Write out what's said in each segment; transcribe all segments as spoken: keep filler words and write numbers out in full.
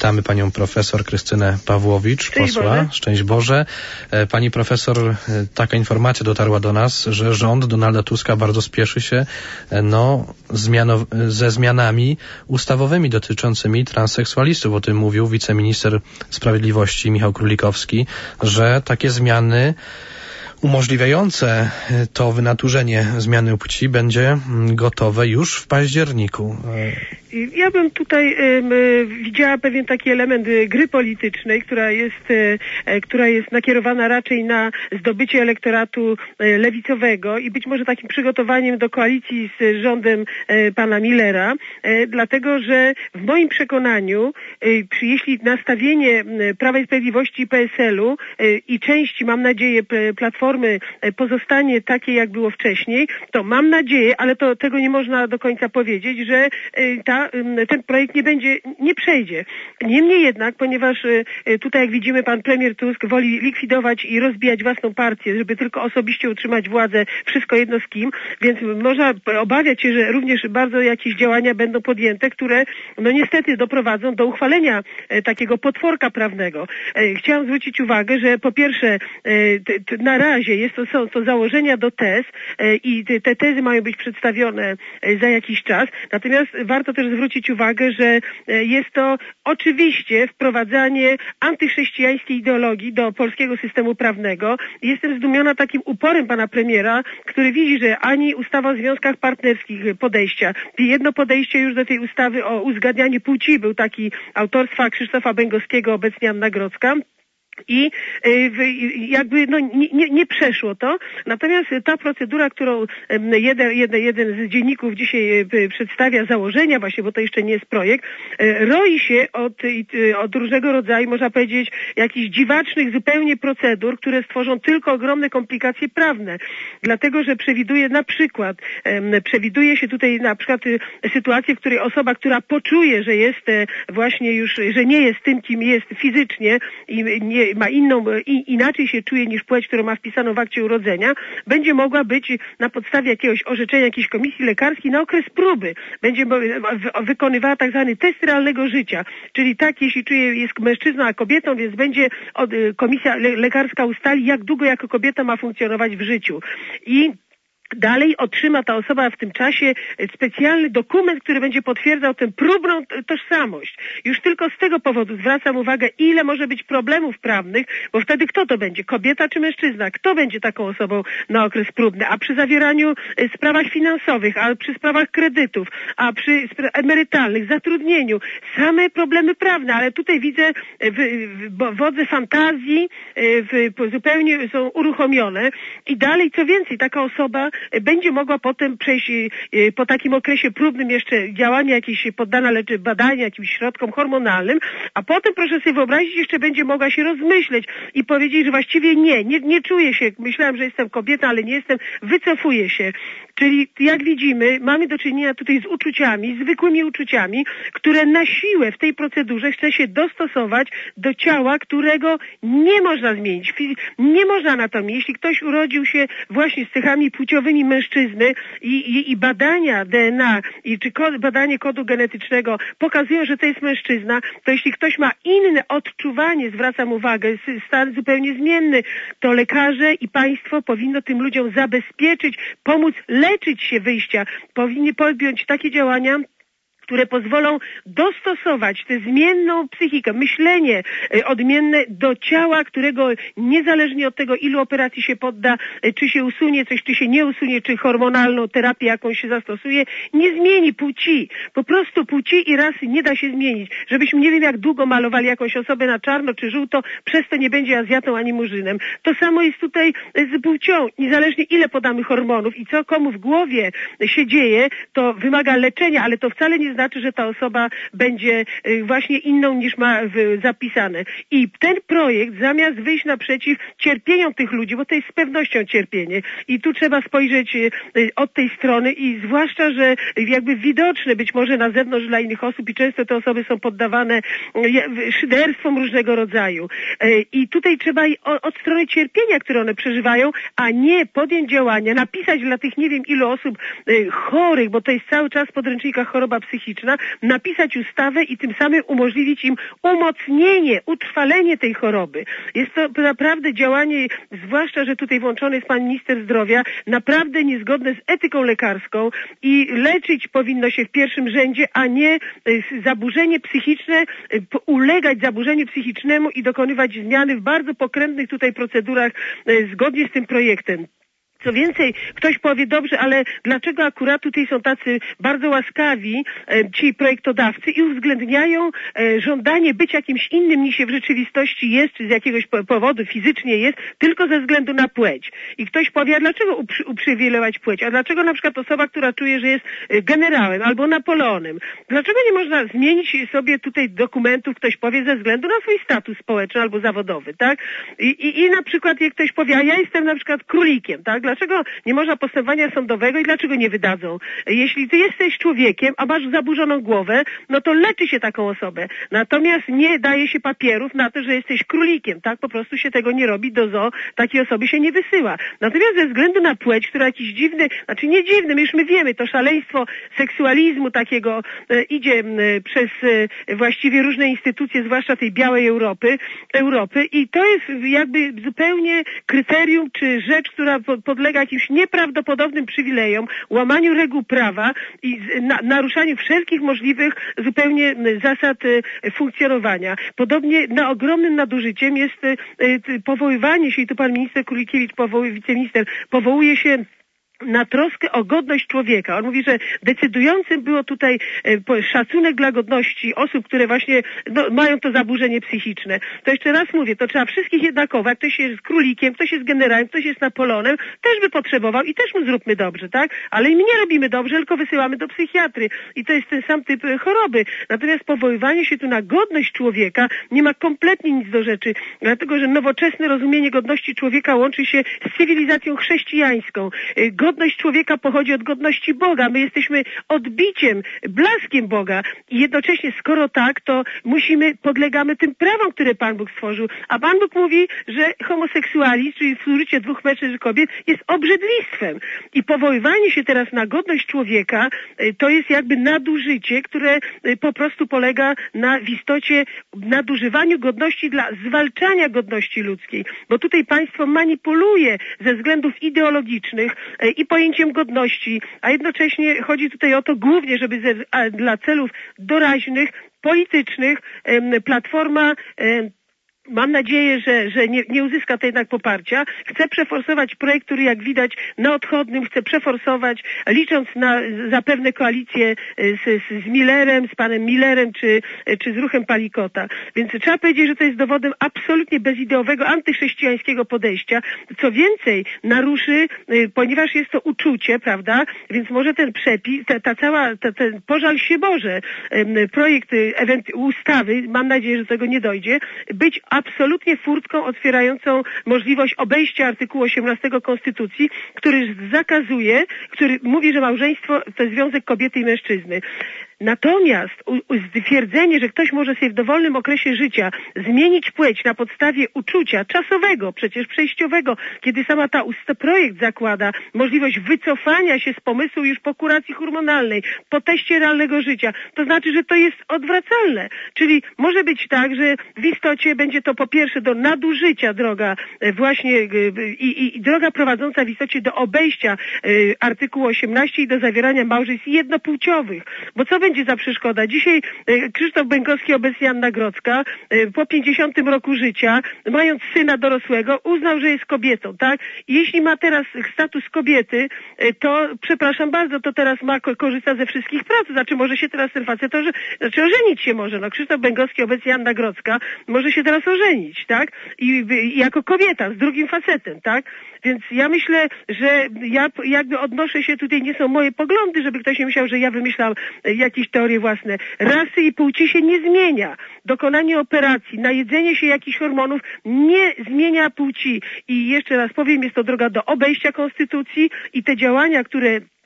Witamy panią profesor Krystynę Pawłowicz, Szczęść posła. Boże. Szczęść Boże. Pani profesor, taka informacja dotarła do nas, że rząd Donalda Tuska bardzo spieszy się no, zmiano, ze zmianami ustawowymi dotyczącymi transseksualistów. O tym mówił wiceminister sprawiedliwości Michał Królikowski, że takie zmiany umożliwiające to wynaturzenie zmiany płci będzie gotowe już w październiku. Ja bym tutaj y, widziała pewien taki element y, gry politycznej, która jest, y, y, która jest nakierowana raczej na zdobycie elektoratu y, lewicowego i być może takim przygotowaniem do koalicji z rządem y, pana Millera, y, dlatego że w moim przekonaniu, y, jeśli nastawienie y, Prawa i Sprawiedliwości i P S L-u y, i części, mam nadzieję, p- Platformy y, pozostanie takie, jak było wcześniej, to mam nadzieję, ale to tego nie można do końca powiedzieć, że y, ta ten projekt nie będzie, nie przejdzie. Niemniej jednak, ponieważ tutaj, jak widzimy, pan premier Tusk woli likwidować i rozbijać własną partię, żeby tylko osobiście utrzymać władzę, wszystko jedno z kim, więc można obawiać się, że również bardzo jakieś działania będą podjęte, które no niestety doprowadzą do uchwalenia takiego potworka prawnego. Chciałam zwrócić uwagę, że po pierwsze na razie jest to, są to założenia do tez i te tezy mają być przedstawione za jakiś czas, natomiast warto też zwrócić uwagę, że jest to oczywiście wprowadzanie antychrześcijańskiej ideologii do polskiego systemu prawnego. Jestem zdumiona takim uporem pana premiera, który widzi, że ani ustawa o związkach partnerskich podejścia, jedno podejście już do tej ustawy o uzgadnianiu płci, był taki autorstwa Krzysztofa Bęgowskiego, obecnie Anna Grodzka, i jakby no, nie, nie przeszło to. Natomiast ta procedura, którą jeden, jeden, jeden z dzienników dzisiaj przedstawia, założenia właśnie, bo to jeszcze nie jest projekt, roi się od, od różnego rodzaju, można powiedzieć, jakichś dziwacznych zupełnie procedur, które stworzą tylko ogromne komplikacje prawne. Dlatego, że przewiduje na przykład, przewiduje się tutaj na przykład sytuację, w której osoba, która poczuje, że jest właśnie już, że nie jest tym, kim jest fizycznie i nie ma inną, inaczej się czuje niż płeć, którą ma wpisaną w akcie urodzenia, będzie mogła być na podstawie jakiegoś orzeczenia jakiejś komisji lekarskiej na okres próby. Będzie wykonywała tak zwany test realnego życia, czyli tak, jeśli czuje, jest mężczyzną, a kobietą, więc będzie od, komisja lekarska ustali, jak długo jako kobieta ma funkcjonować w życiu. I dalej otrzyma ta osoba w tym czasie specjalny dokument, który będzie potwierdzał tę próbną tożsamość. Już tylko z tego powodu zwracam uwagę, ile może być problemów prawnych, bo wtedy kto to będzie? Kobieta czy mężczyzna? Kto będzie taką osobą na okres próbny? A przy zawieraniu sprawach finansowych, a przy sprawach kredytów, a przy emerytalnych, zatrudnieniu, same problemy prawne, ale tutaj widzę w, w, wodze fantazji w, zupełnie są uruchomione i dalej, co więcej, taka osoba będzie mogła potem przejść po takim okresie próbnym jeszcze działania jakieś poddana leczy badania jakimś środkom hormonalnym, a potem, proszę sobie wyobrazić, jeszcze będzie mogła się rozmyśleć i powiedzieć, że właściwie nie, nie, nie czuję się, myślałem, że jestem kobietą, ale nie jestem, wycofuję się. Czyli jak widzimy, mamy do czynienia tutaj z uczuciami, zwykłymi uczuciami, które na siłę w tej procedurze chce się dostosować do ciała, którego nie można zmienić. Nie można natomiast, jeśli ktoś urodził się właśnie z cechami płciowymi mężczyzny i, i, i badania D N A i czy kod, badanie kodu genetycznego pokazują, że to jest mężczyzna, to jeśli ktoś ma inne odczuwanie, zwracam uwagę, stan zupełnie zmienny, to lekarze i państwo powinno tym ludziom zabezpieczyć, pomóc leczyć się wyjścia, powinni podjąć takie działania, które pozwolą dostosować tę zmienną psychikę, myślenie odmienne do ciała, którego niezależnie od tego, ilu operacji się podda, czy się usunie coś, czy się nie usunie, czy hormonalną terapię jakąś się zastosuje, nie zmieni płci. Po prostu płci i rasy nie da się zmienić. Żebyśmy nie wiem jak długo malowali jakąś osobę na czarno czy żółto, przez to nie będzie Azjatą ani Murzynem. To samo jest tutaj z płcią. Niezależnie ile podamy hormonów i co komu w głowie się dzieje, to wymaga leczenia, ale to wcale nie znaczy, znaczy, że ta osoba będzie właśnie inną niż ma zapisane. I ten projekt, zamiast wyjść naprzeciw cierpieniom tych ludzi, bo to jest z pewnością cierpienie i tu trzeba spojrzeć od tej strony i zwłaszcza, że jakby widoczne być może na zewnątrz dla innych osób i często te osoby są poddawane szyderstwom różnego rodzaju. I tutaj trzeba od strony cierpienia, które one przeżywają, a nie podjąć działania, napisać dla tych nie wiem ilu osób chorych, bo to jest cały czas w podręcznikach choroba psychiczna, psychiczna, napisać ustawę i tym samym umożliwić im umocnienie, utrwalenie tej choroby. Jest to naprawdę działanie, zwłaszcza, że tutaj włączony jest pan minister zdrowia, naprawdę niezgodne z etyką lekarską i leczyć powinno się w pierwszym rzędzie, a nie zaburzenie psychiczne, ulegać zaburzeniu psychicznemu i dokonywać zmiany w bardzo pokrętnych tutaj procedurach zgodnie z tym projektem. Co więcej, ktoś powie, dobrze, ale dlaczego akurat tutaj są tacy bardzo łaskawi e, ci projektodawcy i uwzględniają e, żądanie być jakimś innym niż się w rzeczywistości jest, czy z jakiegoś powodu fizycznie jest, tylko ze względu na płeć. I ktoś powie, a dlaczego uprzy, uprzywilejować płeć? A dlaczego na przykład osoba, która czuje, że jest generałem albo Napoleonem, dlaczego nie można zmienić sobie tutaj dokumentów, ktoś powie, ze względu na swój status społeczny albo zawodowy, tak? I, i, i na przykład jak ktoś powie, a ja jestem na przykład królikiem, tak? Dlaczego nie można postępowania sądowego i dlaczego nie wydadzą? Jeśli ty jesteś człowiekiem, a masz zaburzoną głowę, no to leczy się taką osobę. Natomiast nie daje się papierów na to, że jesteś królikiem, tak? Po prostu się tego nie robi, do zoo takiej osoby się nie wysyła. Natomiast ze względu na płeć, która jakiś dziwny, znaczy nie dziwny, my już my wiemy, to szaleństwo seksualizmu takiego e, idzie e, przez e, właściwie różne instytucje, zwłaszcza tej białej Europy, Europy i to jest jakby zupełnie kryterium, czy rzecz, która po, podlega jakimś nieprawdopodobnym przywilejom, łamaniu reguł prawa i na, naruszaniu wszelkich możliwych zupełnie zasad e, funkcjonowania. Podobnie na ogromnym nadużyciem jest e, e, powoływanie się, i tu pan minister Królikiewicz, powołuje, wiceminister, powołuje się na troskę o godność człowieka. On mówi, że decydującym było tutaj e, szacunek dla godności osób, które właśnie no, mają to zaburzenie psychiczne. To jeszcze raz mówię, to trzeba wszystkich jednakowo. Jak ktoś jest królikiem, ktoś jest generałem, ktoś jest Napoleonem, też by potrzebował i też mu zróbmy dobrze, tak? Ale my nie robimy dobrze, tylko wysyłamy do psychiatry. I to jest ten sam typ choroby. Natomiast powoływanie się tu na godność człowieka nie ma kompletnie nic do rzeczy, dlatego, że nowoczesne rozumienie godności człowieka łączy się z cywilizacją chrześcijańską. Godność człowieka pochodzi od godności Boga. My jesteśmy odbiciem, blaskiem Boga. I jednocześnie, skoro tak, to musimy, podlegamy tym prawom, które Pan Bóg stworzył. A Pan Bóg mówi, że homoseksualizm, czyli współżycie dwóch mężczyzn i kobiet, jest obrzydlistwem. I powoływanie się teraz na godność człowieka, to jest jakby nadużycie, które po prostu polega na w istocie nadużywaniu godności dla zwalczania godności ludzkiej. Bo tutaj państwo manipuluje ze względów ideologicznych i pojęciem godności, a jednocześnie chodzi tutaj o to głównie, żeby ze, a, dla celów doraźnych, politycznych em, Platforma em, mam nadzieję, że, że nie, nie uzyska to jednak poparcia. Chce przeforsować projekt, który jak widać na odchodnym chce przeforsować, licząc na zapewne koalicję z, z, z Millerem, z panem Millerem, czy, czy z ruchem Palikota. Więc trzeba powiedzieć, że to jest dowodem absolutnie bezideowego, antychrześcijańskiego podejścia. Co więcej, naruszy, ponieważ jest to uczucie, prawda, więc może ten przepis, ta, ta cała, ta, ten pożal się Boże, projekt ustawy, mam nadzieję, że do tego nie dojdzie, być absolutnie furtką otwierającą możliwość obejścia artykułu osiemnastego Konstytucji, który zakazuje, który mówi, że małżeństwo to związek kobiety i mężczyzny. Natomiast stwierdzenie, że ktoś może sobie w dowolnym okresie życia zmienić płeć na podstawie uczucia czasowego, przecież przejściowego, kiedy sama ta projekt zakłada możliwość wycofania się z pomysłu już po kuracji hormonalnej, po teście realnego życia, to znaczy, że to jest odwracalne. Czyli może być tak, że w istocie będzie to po pierwsze do nadużycia droga właśnie i, i, i droga prowadząca w istocie do obejścia y, artykułu osiemnastego i do zawierania małżeństw jednopłciowych. Bo co będzie za przeszkoda? Dzisiaj e, Krzysztof Bęgowski, obecnie Anna Grodzka, e, po pięćdziesiątym roku życia, mając syna dorosłego, uznał, że jest kobietą, tak? I jeśli ma teraz status kobiety, e, to przepraszam bardzo, to teraz ma korzysta ze wszystkich praw. Znaczy może się teraz ten facet, oże, znaczy ożenić się może. No Krzysztof Bęgowski, obecnie Anna Grodzka, może się teraz ożenić, tak? I, i jako kobieta z drugim facetem, tak? Więc ja myślę, że ja jakby odnoszę się tutaj, nie są moje poglądy, żeby ktoś nie myślał, że ja wymyślam jakieś teorie własne. Rasy i płci się nie zmienia. Dokonanie operacji, najedzenie się jakichś hormonów nie zmienia płci. I jeszcze raz powiem, jest to droga do obejścia konstytucji i te działania, które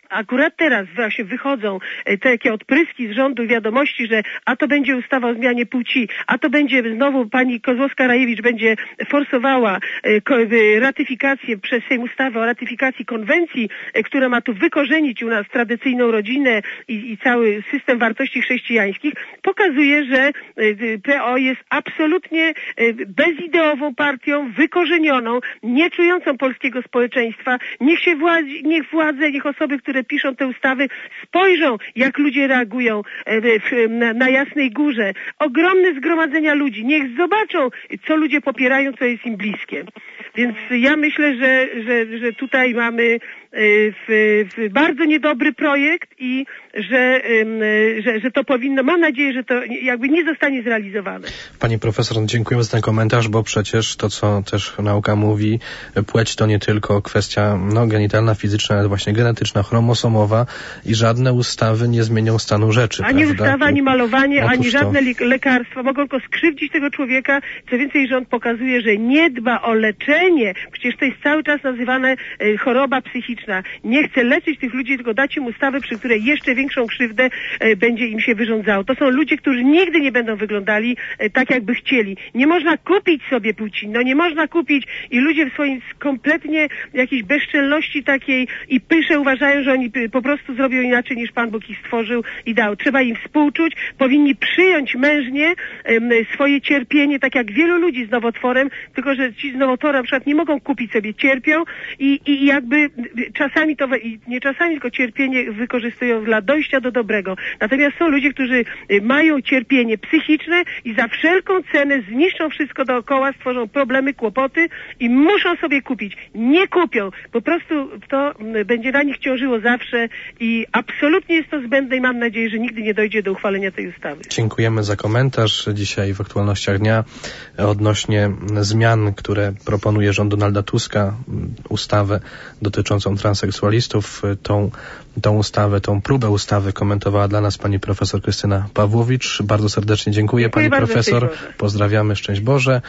Akurat teraz właśnie wychodzą te takie odpryski z rządu wiadomości, że a to będzie ustawa o zmianie płci, a to będzie znowu pani Kozłowska-Rajewicz będzie forsowała ratyfikację przez Sejm ustawy o ratyfikacji konwencji, która ma tu wykorzenić u nas tradycyjną rodzinę i, i cały system wartości chrześcijańskich, pokazuje, że P O jest absolutnie bezideową partią, wykorzenioną, nie czującą polskiego społeczeństwa. Niech się władze, niech władze, niech osoby, które piszą te ustawy, spojrzą, jak ludzie reagują na, na Jasnej Górze. Ogromne zgromadzenia ludzi. Niech zobaczą, co ludzie popierają, co jest im bliskie. Więc ja myślę, że, że, że tutaj mamy w, w bardzo niedobry projekt i że, że, że to powinno, mam nadzieję, że to jakby nie zostanie zrealizowane. Pani profesor, dziękujemy za ten komentarz, bo przecież to, co też nauka mówi, płeć to nie tylko kwestia no, genitalna, fizyczna, ale właśnie genetyczna, chromosomowa i żadne ustawy nie zmienią stanu rzeczy. Ani prawda? ustawa, ani malowanie, Otóż ani żadne to... lekarstwa mogą tylko skrzywdzić tego człowieka. Co więcej, rząd pokazuje, że nie dba o leczenie. Przecież to jest cały czas nazywane e, choroba psychiczna. Nie chce leczyć tych ludzi, tylko dać im ustawę, przy której jeszcze większą krzywdę e, będzie im się wyrządzało. To są ludzie, którzy nigdy nie będą wyglądali e, tak, jakby chcieli. Nie można kupić sobie płci. No nie można kupić i ludzie w swoim kompletnie jakiejś bezczelności takiej i pysze uważają, że oni po prostu zrobią inaczej, niż Pan Bóg ich stworzył i dał. Trzeba im współczuć, powinni przyjąć mężnie um, swoje cierpienie, tak jak wielu ludzi z nowotworem, tylko że ci z nowotworem na przykład nie mogą kupić sobie, cierpią i, i jakby czasami to, i nie czasami, tylko cierpienie wykorzystują dla dojścia do dobrego. Natomiast są ludzie, którzy mają cierpienie psychiczne i za wszelką cenę zniszczą wszystko dookoła, stworzą problemy, kłopoty i muszą sobie kupić. Nie kupią. Po prostu to będzie na nich ciążyło zawsze i absolutnie jest to zbędne i mam nadzieję, że nigdy nie dojdzie do uchwalenia tej ustawy. Dziękujemy za komentarz dzisiaj w aktualnościach dnia odnośnie zmian, które proponuje rząd Donalda Tuska, ustawę dotyczącą transseksualistów. Tą, tą ustawę, tą próbę ustawy komentowała dla nas pani profesor Krystyna Pawłowicz. Bardzo serdecznie dziękuję, dziękuję pani bardzo, profesor. Pozdrawiamy, szczęść Boże.